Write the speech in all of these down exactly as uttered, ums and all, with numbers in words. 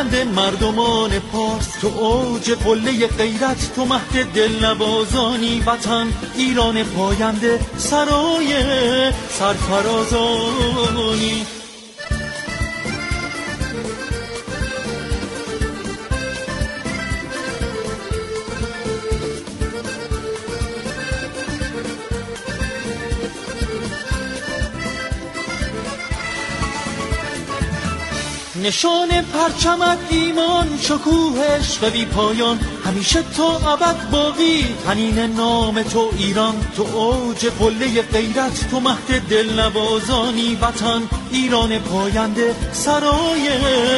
پاینده مردمان پارس، تو اوج قله غیرت، تو مهد دلنوازانی وطن. ایران پاینده سرای سرفرازانی. نشان پرچمت ایمان، شکوهش و بی پایان، همیشه تا ابد باقی تنین نام تو ایران. تو اوج قله غیرت، تو مهد دلنوازانی وطن. ایران پاینده سرای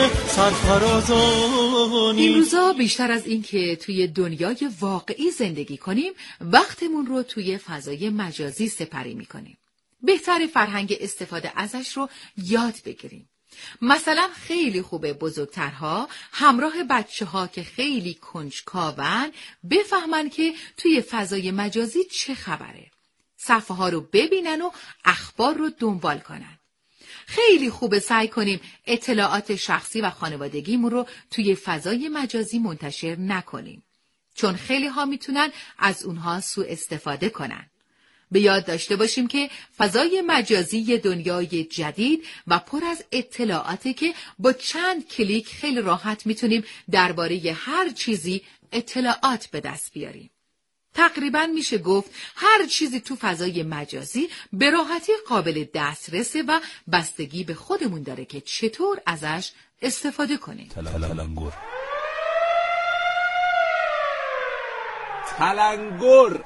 سرفرازانی. این روزا بیشتر از این که توی دنیای واقعی زندگی کنیم، وقتمون رو توی فضای مجازی سپری میکنیم. بهتر فرهنگ استفاده ازش رو یاد بگیریم. مثلا خیلی خوبه بزرگترها همراه بچه ها که خیلی کنجکاون بفهمن که توی فضای مجازی چه خبره. صفحه ها رو ببینن و اخبار رو دنبال کنن. خیلی خوبه سعی کنیم اطلاعات شخصی و خانوادگیمون رو توی فضای مجازی منتشر نکنیم، چون خیلی ها میتونن از اونها سوء استفاده کنن. به یاد داشته باشیم که فضای مجازی یه دنیای جدید و پر از اطلاعاته که با چند کلیک خیلی راحت میتونیم درباره هر چیزی اطلاعات به دست بیاریم. تقریباً میشه گفت هر چیزی تو فضای مجازی به راحتی قابل دسترسه و بستگی به خودمون داره که چطور ازش استفاده کنیم. تلنگر تلنگر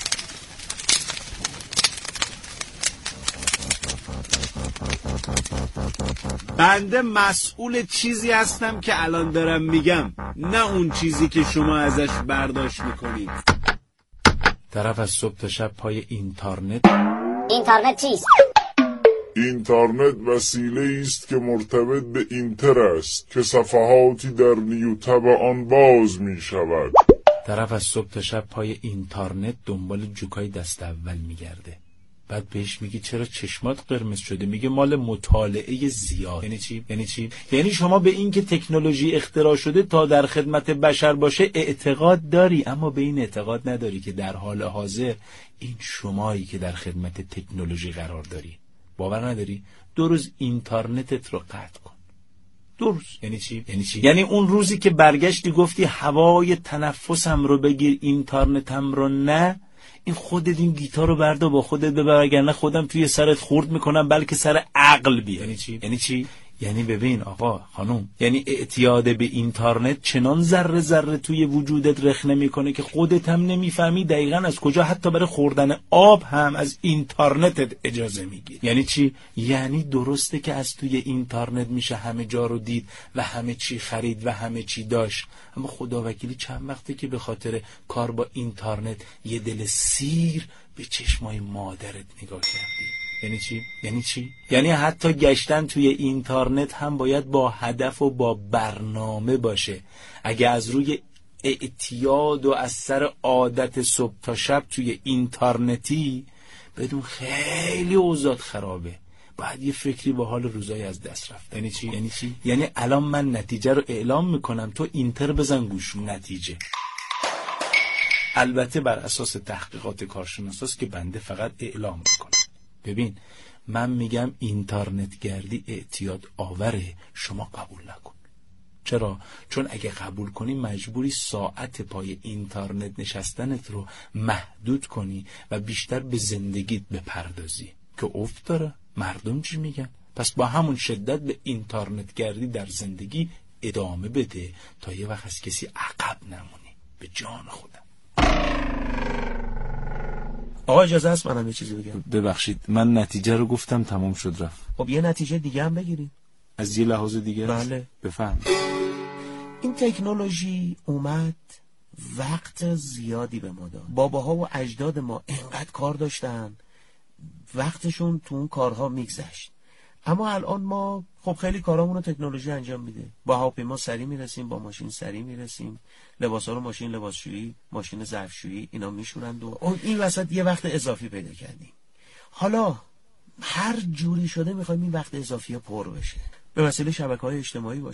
بنده مسئول چیزی هستم که الان دارم میگم، نه اون چیزی که شما ازش برداشت میکنید. طرف از صبح تا شب پای اینترنت. اینترنت چیست؟ اینترنت وسیله است که مرتبط به اینتر است که صفحاتی در نیوتب آن باز می شود. طرف از صبح تا شب پای اینترنت دنبال جوکای دست اول میگرده. بعد بهش میگی چرا چشمات قرمز شده؟ میگه مال مطالعه زیاد. یعنی چی؟ یعنی چی؟ یعنی شما به این که تکنولوژی اختراع شده تا در خدمت بشر باشه اعتقاد داری، اما به این اعتقاد نداری که در حال حاضر این شمایی که در خدمت تکنولوژی قرار داری. باور نداری؟ دو روز اینترنتت رو قطع کن. دو روز. یعنی چی؟ یعنی چی؟ یعنی اون روزی که برگشتی گفتی هوای تنفسم رو بگیر اینترنتم رو نه، این خودت این گیتار رو بردار با خودت ببر، وگرنه خودم توی سرت خورد میکنم بلکه سر عقل بیا. یعنی چی؟ یعنی چی؟ یعنی ببین آقا خانوم، یعنی اعتیاد به اینترنت چنان ذره ذره توی وجودت رخنه میکنه که خودت هم نمیفهمی دقیقاً از کجا حتی برای خوردن آب هم از اینترنتت اجازه میگیری. یعنی چی؟ یعنی درسته که از توی اینترنت میشه همه جا رو دید و همه چی خرید و همه چی داشت، اما خداوکیلی چند وقته که به خاطر کار با اینترنت یه دل سیر به چشمای مادرت نگاه کردی. یعنی چی؟ یعنی چی؟ یعنی حتی گشتن توی اینترنت هم باید با هدف و با برنامه باشه. اگه از روی اعتیاد و از سر عادت صبح تا شب توی اینترنتی، بدون خیلی اوضاعت خرابه. باید یه فکری با حال روزای از دست رفت. یعنی چی؟ یعنی چی؟ یعنی الان من نتیجه رو اعلام میکنم، تو اینتر بزن گوش. نتیجه البته بر اساس تحقیقات کارشناساست که بنده فقط اعلام میکنم. ببین من میگم اینترنت گردی اعتیاد آوره، شما قبول نکن. چرا؟ چون اگه قبول کنی مجبوری ساعت پای اینترنت نشستنت رو محدود کنی و بیشتر به زندگیت بپردازی که افت داره. مردم چی میگن؟ پس با همون شدت به اینترنت گردی در زندگی ادامه بده تا یه وقت از کسی عقب نمونی. به جان خودم. آقا اجازه هست منم یه چیزی بگم؟ ببخشید من نتیجه رو گفتم تمام شد رفت. خب یه نتیجه دیگه هم بگیریم. از یه لحاظ دیگه؟ بله. بفهم. این تکنولوژی اومد وقت زیادی به ما داد. باباها و اجداد ما اینقدر کار داشتن، وقتشون تو اون کارها میگذشت. اما الان ما خب خیلی کارامون رو تکنولوژی انجام میده. با هواپیما سریع میرسیم، با ماشین سریع میرسیم، لباسا رو ماشین لباسشویی، ماشین ظرفشویی اینا میشورند و این وسط یه وقت اضافی پیدا کردیم. حالا هر جوری شده میخوایم این وقت اضافی ها پر بشه. به وسیله شبکه‌های اجتماعی باشه،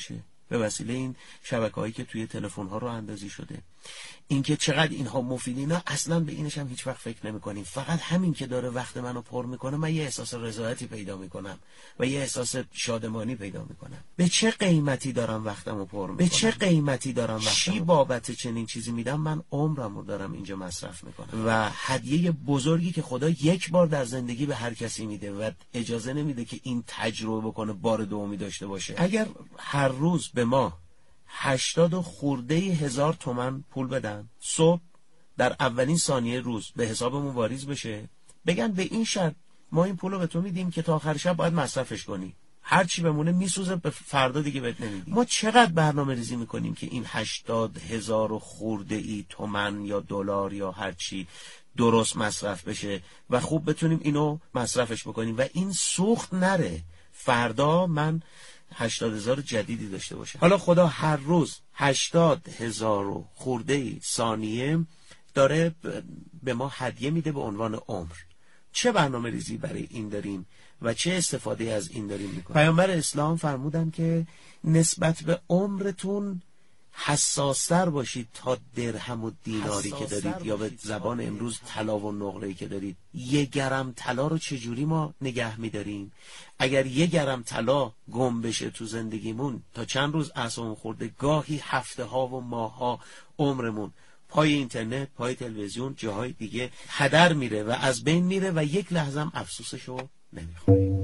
به وسیله این شبکه‌هایی که توی تلفن‌ها رو اندازی شده. اینکه چقدر اینها مفیده، اینا اصلا به اینش هم هیچ وقت فکر نمی‌کنیم. فقط همین که داره وقت منو پر میکنه، من یه احساس رضایتی پیدا میکنم و یه احساس شادمانی پیدا میکنم. به چه قیمتی دارم وقتمو پر میکنم؟ به چه قیمتی دارم وقتمو؟ چی بابت چنین چیزی میدم؟ من عمرمو دارم اینجا مصرف میکنم و هدیه بزرگی که خدا یک بار در زندگی به هر کسی میده و اجازه نمیده که این تجربه بکنه بار دومی داشته باشه. اگر هر روز به ما هشتاد و خورده هزار تومن پول بدن، صبح در اولین ثانیه روز به حسابمون واریز بشه، بگن به این شرط ما این پول رو به تو میدیم که تا آخر شب باید مصرفش کنی، هر چی بمونه میسوزه، به فردا دیگه بهت نمیدیم. ما چقدر برنامه ریزی میکنیم که این هشتاد هزار و خورده ای تومن یا دلار یا هر چی درست مصرف بشه و خوب بتونیم اینو مصرفش بکنیم و این سوخت نره فردا من هشتاد هزار جدیدی داشته باشه. حالا خدا هر روز هشتاد هزار و خورده ای ثانیه داره به ما هدیه میده به عنوان عمر. چه برنامه ریزی برای این داریم و چه استفاده از این داریم میکنیم؟ پیامبر اسلام فرمودن که نسبت به عمرتون حساستر باشید تا درهم و دیناری که دارید یا به زبان امروز طلا و نقره‌ای که دارید. یک گرم طلا رو چجوری ما نگه میداریم؟ اگر یک گرم طلا گم بشه تو زندگیمون، تا چند روز اعصابمون خورده، گاهی هفته ها و ماه ها عمرمون پای اینترنت، پای تلویزیون، جاهای دیگه هدر میره و از بین میره و یک لحظه هم افسوسشو نمیخوریم.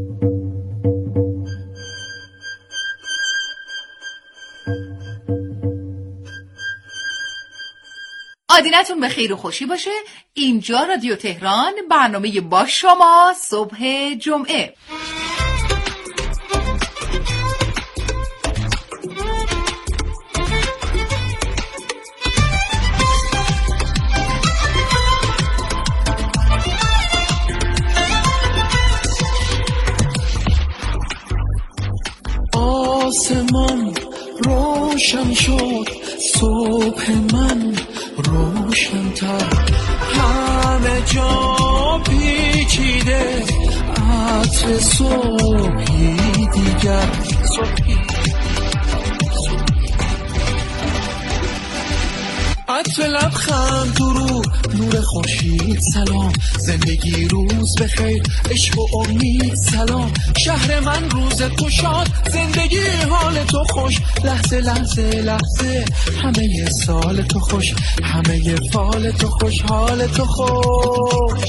آدینتون به خیر و خوشی باشه. اینجا رادیو تهران، برنامه با شما صبح جمعه. آسمان روشن شد، صبح من روشن‌تر، همه جا پیچیده، عطر صبحی دیگر، صبحی عطر لبخند درود، نور خورشید سلام، زندگی روز بخیر، عشق و امید سلام، شهر من روز تو شاد، زندگی حال تو خوش، لحظه لحظه لحظه همه سال تو خوش، همه فال تو خوش، حال تو خوش.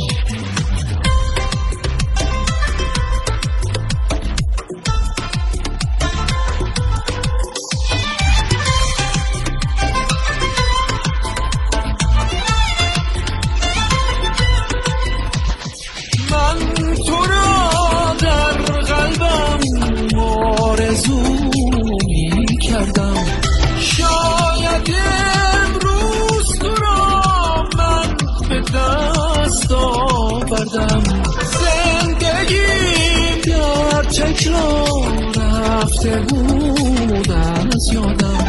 زندگیم در تکرار رفته بود از یادم،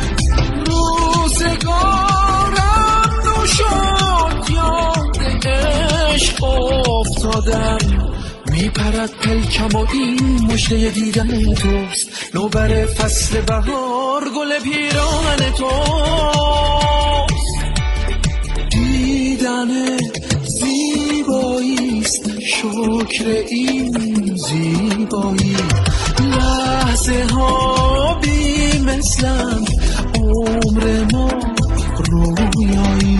روزگارم نشد یاد عشق افتادم، میپرد پلکم و این مژده دیدن توست، نوبر فصل بهار گل پیراهن توست، دیدن زیباییست شکر این زیبایی، لحظه ها بی مثلن عمر ما رویایی،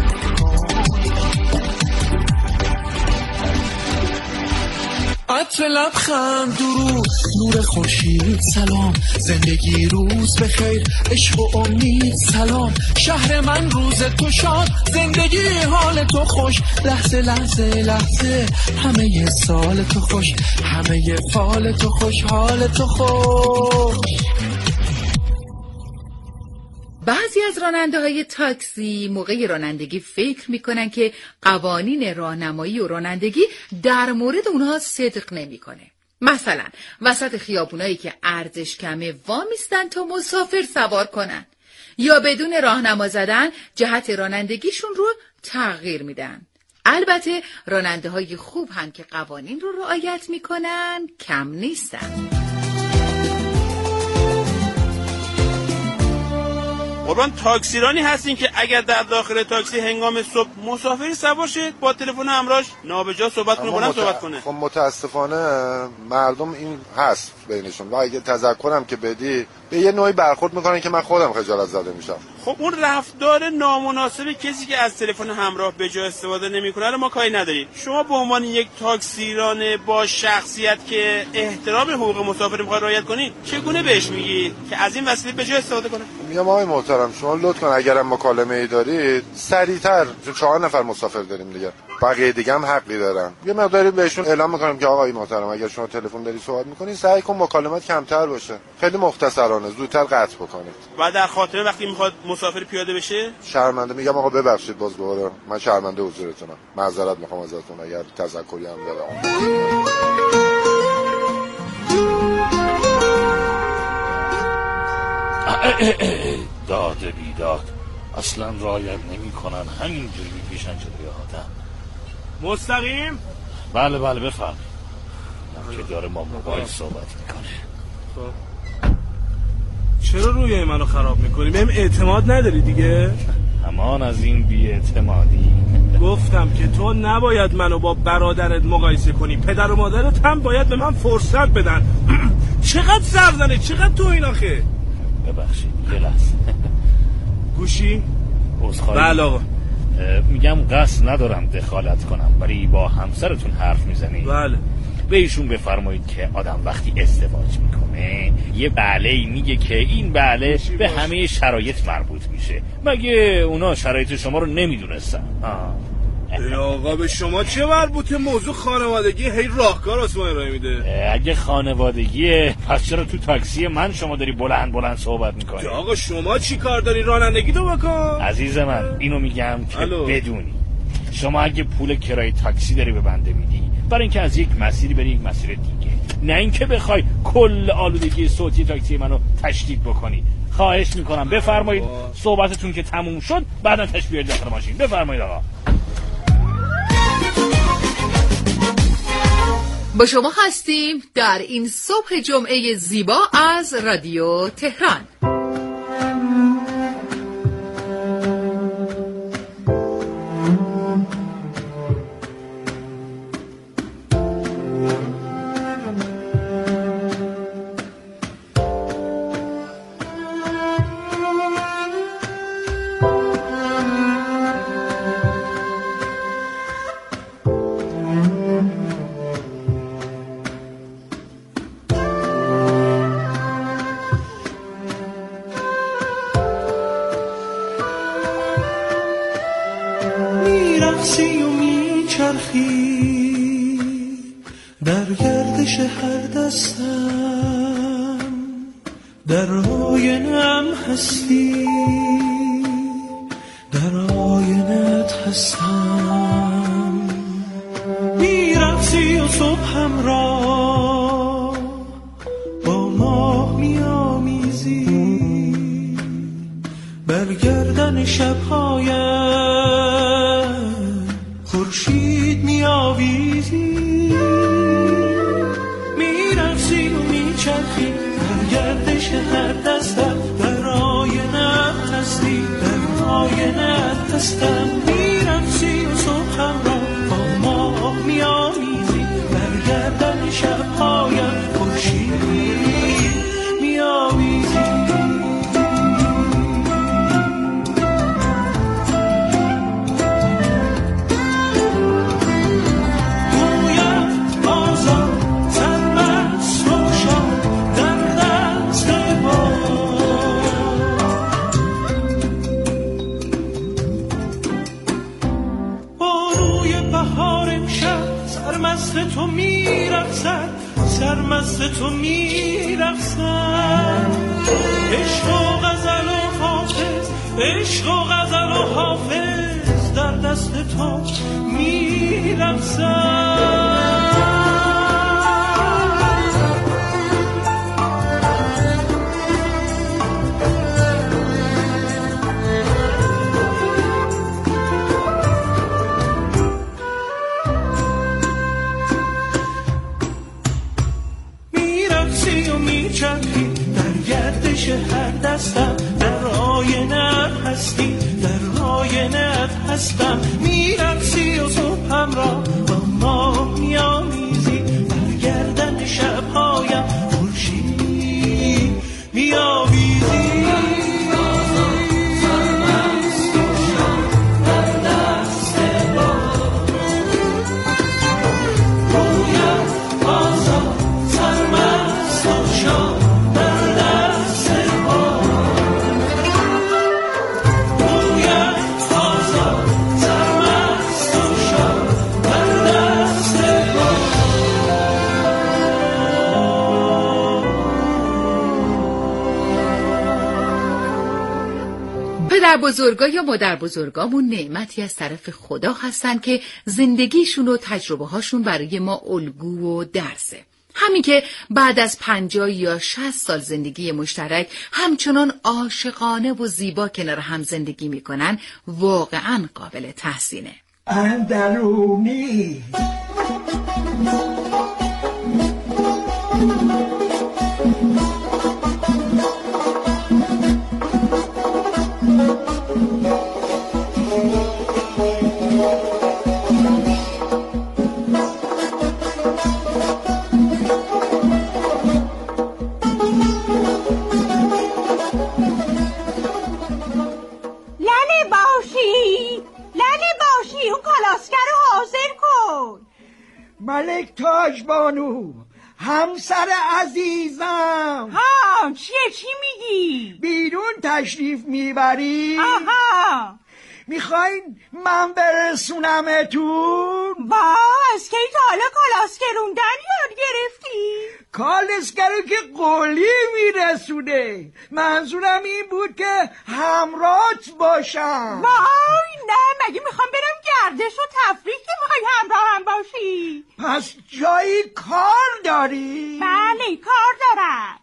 عطر لبخند درود، نور خورشید سلام، زندگی روز بخیر، عشق و امید سلام، شهر من روز تو شاد، زندگی حال تو خوش، لحظه لحظه لحظه همه سال تو خوش، همه فال تو خوش، حال تو خوش. بعضی از راننده های تاکسی موقع رانندگی فکر میکنن که قوانین راهنمایی و رانندگی در مورد اونها صدق نمیکنه. مثلا وسط خیابونایی که ارزش کمه وامیستن تا مسافر سوار کنن، یا بدون راهنما زدن جهت رانندگیشون رو تغییر میدن. البته راننده های خوب هم که قوانین رو رعایت میکنن کم نیستن. قربان تاکسیرانی هستین که اگر در داخل تاکسی هنگام صبح مسافری سوار شه با تلفن همراهش نابجا صحبت کنه بلند مت... صحبت کنه. خب متاسفانه مردم این هست بینشون و اگه تذکرم که بدی به یه نوعی برخورد میکنن که من خودم خجالت زده میشم. خب اون رفتار نامناسب کسی که از تلفن همراه به جا استفاده نمیکنه رو ما کاری نداریم. شما به عنوان یک تاکسیران با شخصیت که احترام حقوق مسافر میخواد رعایت کنی چگونه بهش میگی که از این وسیله به جا استفاده کنه؟ میگم آقای محترم شما لطف کن اگرم مکالمه ای دارید سریعتر، چون چهار نفر مسافر داریم دیگه، بقیه دیگه هم حقی دارن. یه مقداری بهشون اعلام میکنیم که آقای محترم اگر شما تلفن داری صحبت میکنید سعی کن مکالمات کمتر باشه، خیلی مختصرانه زودتر قطع بکنید. و در خاطر وقتی میخواد مسافر پیاده بشه شرمنده میگم آقا ببخشید باز دوباره من شرمنده حضورتونم، معذرت میخوام ازتون اگر تذکری هم دارم. داد بیداد اصلا رعایت نمی کنن، همینجوری میپیشن جلوی آدم. مستقیم؟ بله بله بفرمایید. که داره ما موبایل صحبت میکنه. خب چرا روی منو خراب میکنی؟ بهم اعتماد نداری دیگه؟ همان از این بی اعتمادی. گفتم که تو نباید منو با برادرت مقایسه کنی، پدر و مادرت هم باید به من فرصت بدن. چقدر سرزنه، چقدر تو این آخه. ببخشید یه لحظه. گوشی؟ عذرخواهی. بله آقا. میگم قصد ندارم دخالت کنم ولی با همسرتون حرف میزنی. بله. به ایشون بفرمایید که آدم وقتی ازدواج میکنه یه بله میگه که این بله به همه شرایط مربوط میشه. مگه اونا شرایط شما رو نمیدونستن؟ آقا به شما چه مربوطه؟ موضوع خانوادگی هی راهکار آسمان ارائه میده. اگه خانوادگیه پس چرا تو تاکسی من شما داری بلند بلند صحبت میکنی؟ آقا شما چی کار داری؟ رانندگی تو بکن. عزیز من اینو میگم که الو. بدونی شما اگه پول کرایه تاکسی داری به بنده میدی برای اینکه از یک مسیری بری یک مسیر دیگه، نه اینکه بخوای کل آلودگی صوتی تاکسی منو تشدید بکنی. خواهش میکنم بفرمایید صحبتتون که تموم شد بعدا تشریف بیارید داخل ماشین. بفرمایید آقا. با شما هستیم در این صبح جمعه زیبا از رادیو تهران. میرقصی و میچرخی در گردش هر دستم، در آینم هستی، در آینت هستم. میرقصی و صبحم را با ماه میامیزی، بر گردن شبهایم خورشید میآویزی. میرقصی و میچرخی در گردش هر دستم، در آینت هستی، در آینت هستم. میرقصی و صبحم را با ماه میآمیزی، بر گردن شبهایم خورشید میآویزی. سرمست تو میرقصد، سرمست تو میرقصد. عشق و غزل و حافظ، عشق و غزل و حافظ در دست تو میرقصد. میچرخی در گردش هر دستم، در آینه هستم میرقصی و صبحم را با ماه میامیزی بر گردن شبهایم خورشید میاویزی پدر بزرگا یا مادر بزرگامون نعمتی از طرف خدا هستن که زندگیشون و تجربه هاشون برای ما الگو و درسه. همین که بعد از پنجاه یا شصت سال زندگی مشترک همچنان عاشقانه و زیبا کنار هم زندگی میکنن واقعا قابل تحسینه. اندرونی ملک تاج بانو، همسر عزیزم. ها چیه چی میگی؟ بیرون تشریف میبری؟ آها. میخواین من برسونمتون؟ با از کی تا حالا کالاسکروندن یاد گرفتی؟ کالسکرو که قولی میرسونه. منظورم این بود که همراهت باشم. وای نه، مگه میخوام برم گردش و تفریح که میخوای همراه هم باشی؟ پس جایی کار داری؟ بله کار دارم.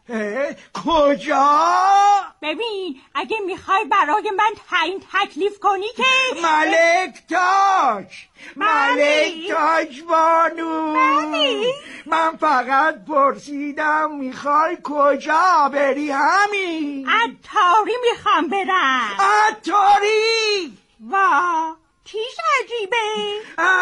کجا؟ ببین اگه میخوای برای من تعیین تکلیف کنی که ملک تاج. ملک بله. تاج بانو. بله. من فقط پرسیدم میخوای کجا بری همین. عطاری میخوام برم. عطاری؟ وا چیش عجیبه.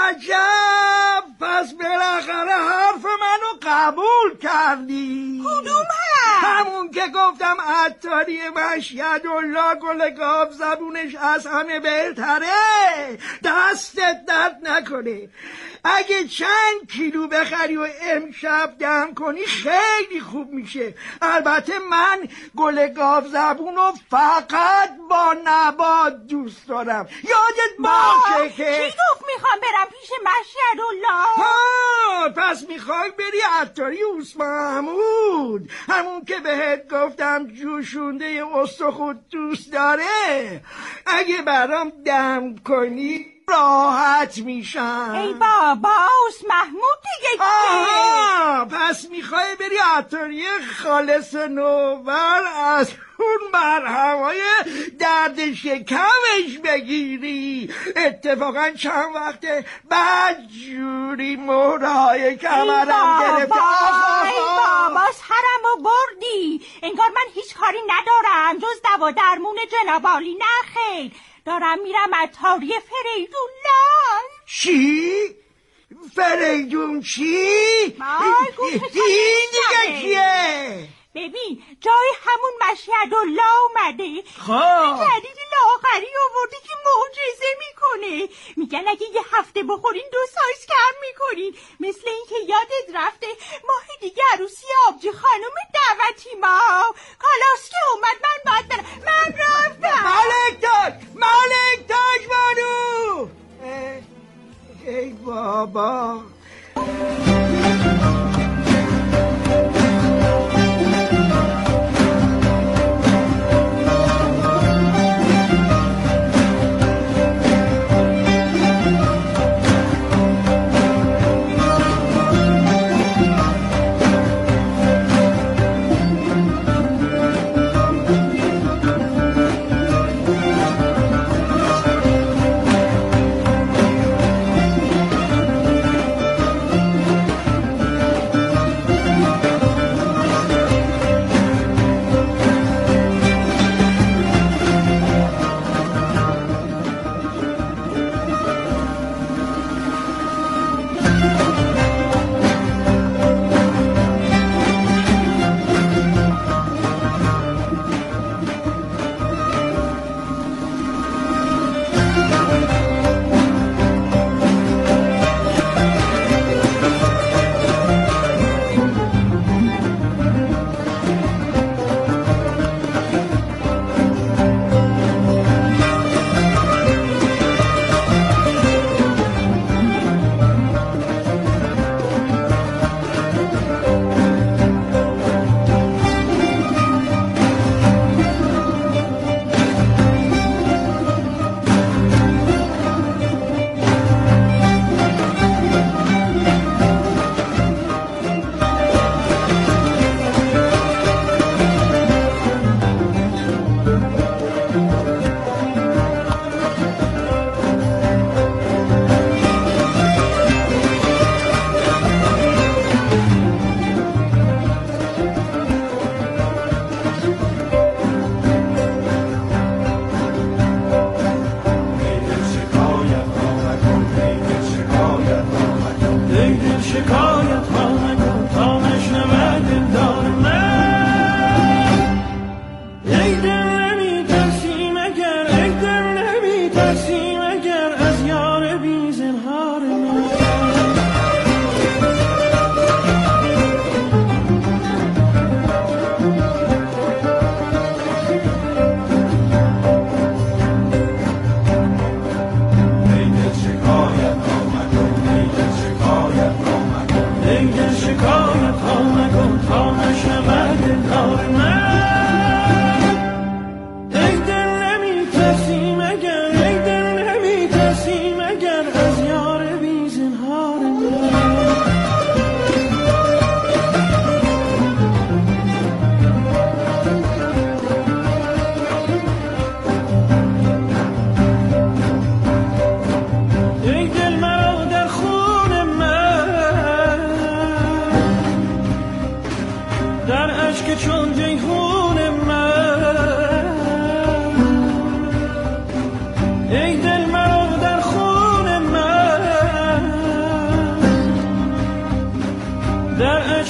عجب، پس بالاخره حرف منو قبول کردی. کدوم هم؟ همون که گفتم عطاری مشهد الله گل گاو زبونش از همه بهتره. دستت درد نکنه. اگه چند کیلو بخری و امشب دم کنی خیلی خوب میشه. البته من گل گاو زبونو فقط با نبات دوست دارم. یادت باشه که کی گفت میخوام برم پیش مشهد الله؟ ها پس میخوای بری عطاری اوس محمود، همون که بهت گفتم جوشونده استخوت دوست داره. اگه برام دم کنی راحت میشم. ای بابا اوس محمود دیگه که. آها پس میخوای بری عطاری خالص نوبر از اون مرهمای درد شکمش بگیری. اتفاقا چند وقت بعد جوری مهرهای کمرم گرفته. ای بابا سرمو بردی. انگار من هیچ کاری ندارم جز دوا درمون جناب عالی. نه خیر، دارم میرم عطاری فریدون لال. چی؟ فریدون چی؟ این دیگه کیه؟ ببین جای همون مشهد الله اومده. خواه جدید لاغری آورده که معجزه میکنه. میگن اگه یه هفته بخورین دو سایز کم میکنین. مثل این که یادت رفته ماه دیگه عروسی آبجی خانم دعوتی ما. کالاس که اومد من باید برم. من رفتم. ملک تاج، ملک تاج بانو. ای بابا.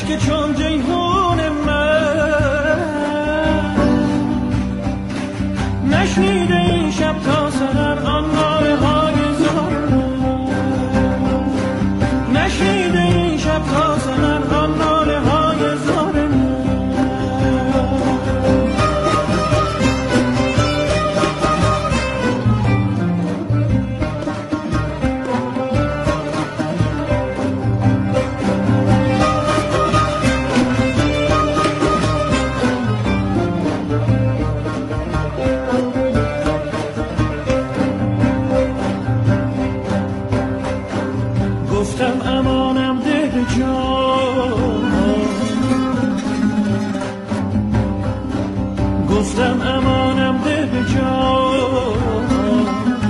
که چون جیهون من نشنیده این شب تا سحر آن ناله های زار نشنیده این شب تا سحر آن ناله های زار گفتم امانم ده به جان گفتم امانم ده به جان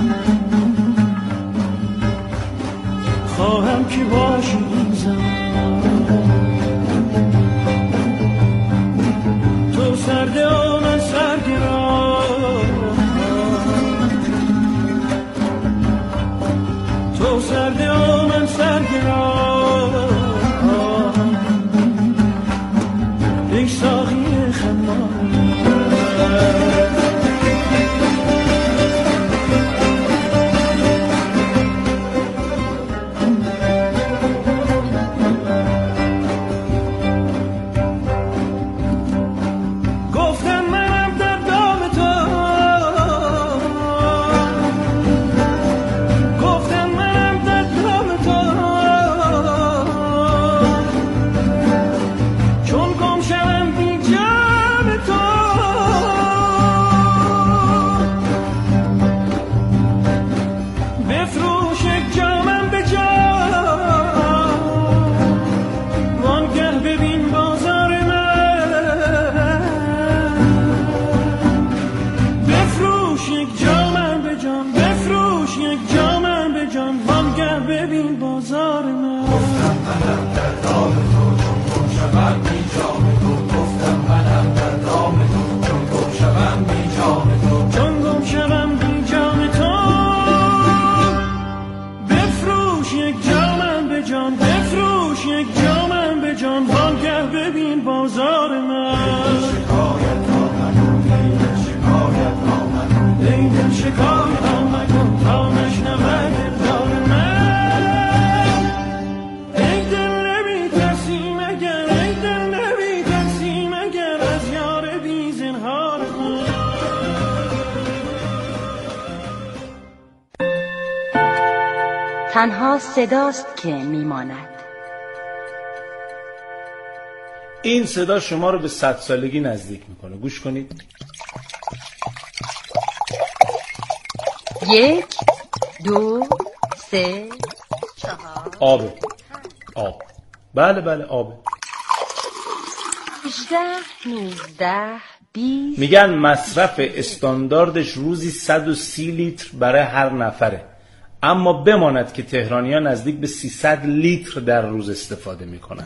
خواهم که باشی این زمان تو سرده و من سرگران تو سرده و من سرگران یک ساقی خمار گفتم منم در دام تو گفتم منم در دام تو چون گم شوم بی جام تو بفروش یک جامم به جان وانگه ببین بازار من بفروش یک جامم به جان بفروش یک جامم به جان وانگه ببین بازار من گفتم منم در دام تو چون گم شوم بی جام تو گفتم منم در دام تو چون گم شوم بی جام تو چون گم شوم بی جام تو بفروش یک جامم به جان بفروش یک جامم به جان وانگه ببین بازار من شکایت آمد ای دل شکایت آمد ای دل شکایت آمد تا نشنود دار من ای دل نمی ترسی مگر ای دل نمی ترسی مگر از یار بی زنهار من تنها صداست که میماند. این صدا شما رو به صد سالگی نزدیک میکنه. گوش کنید. یک، دو، سه، چهار، آبه. آب. بله بله آبه. هجده، نوزده، بیست. میگن مصرف استانداردش روزی صد و سی لیتر برای هر نفره، اما بماند که تهرانی‌ها نزدیک به سیصد لیتر در روز استفاده میکنن.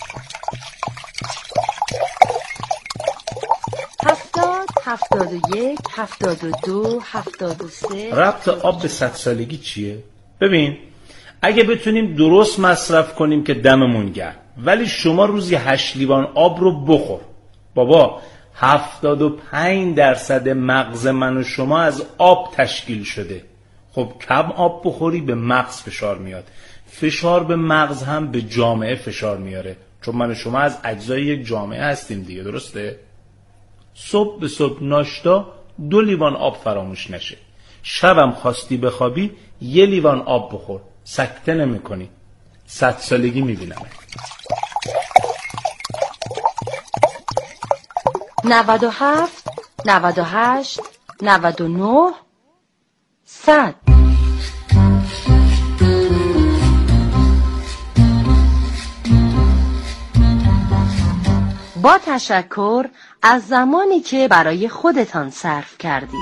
هفتاد، هفتاد و یک، هفتاد و دو، هفتاد و سه. ربط آب به صد سالگی چیه؟ ببین اگه بتونیم درست مصرف کنیم که دممون گرم، ولی شما روزی هشت لیوان آب رو بخور. بابا هفتاد و پنج درصد مغز من و شما از آب تشکیل شده. خب کم آب بخوری به مغز فشار میاد، فشار به مغز هم به جامعه فشار میاره، چون من و شما از اجزای یک جامعه هستیم دیگه، درسته؟ صبح به صبح ناشتا دو لیوان آب فراموش نشه. شبم خواستی بخوابی یه لیوان آب بخور، سکته نمی کنی. صد سالگی میبینم. نود و هفت، نود و هشت، نود و نه، صد. با تشکر از زمانی که برای خودتان صرف کردید.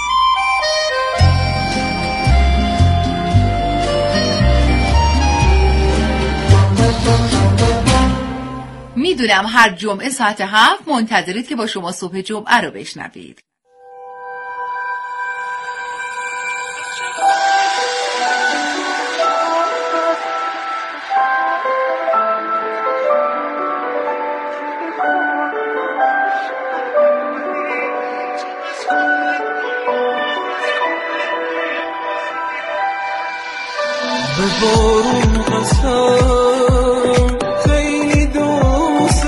میدونم هر جمعه ساعت هفت منتظرید که با شما صبح جمعه رو بشنوید. به بارون قسم خیلی دوست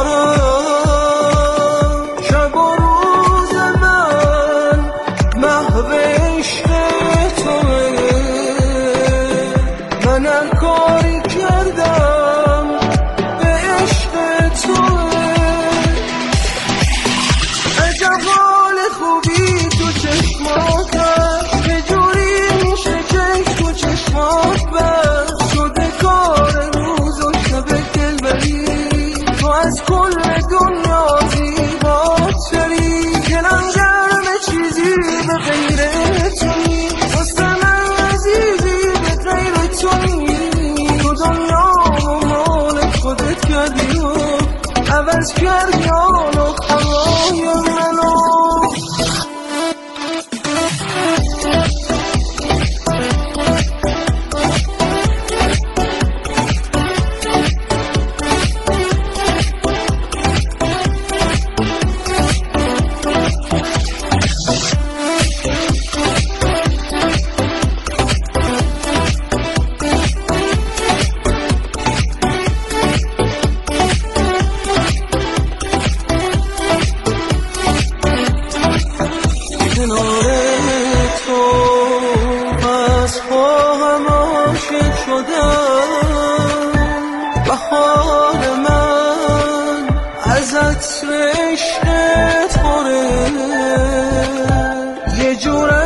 دارم، شب و روز من محو عشق توه، من هر کاری کردم به عشق توه. عجب حال خوبی تو چشمات هست، یه جوری میشه چشم تو چشمات بست، شده کار روز و شب دلبری، تو از کل دنیا زیباتری، دلم گرم چیزی به غیر تو نیست، واسه من عزیزی به غیر تو نیست، تو دنیا و مال خودت کردی و عوض کردی آن و هوای منو. کنار تو از خواهم عاشق شدم، بهار من از عطر عشقت خوره، یه جور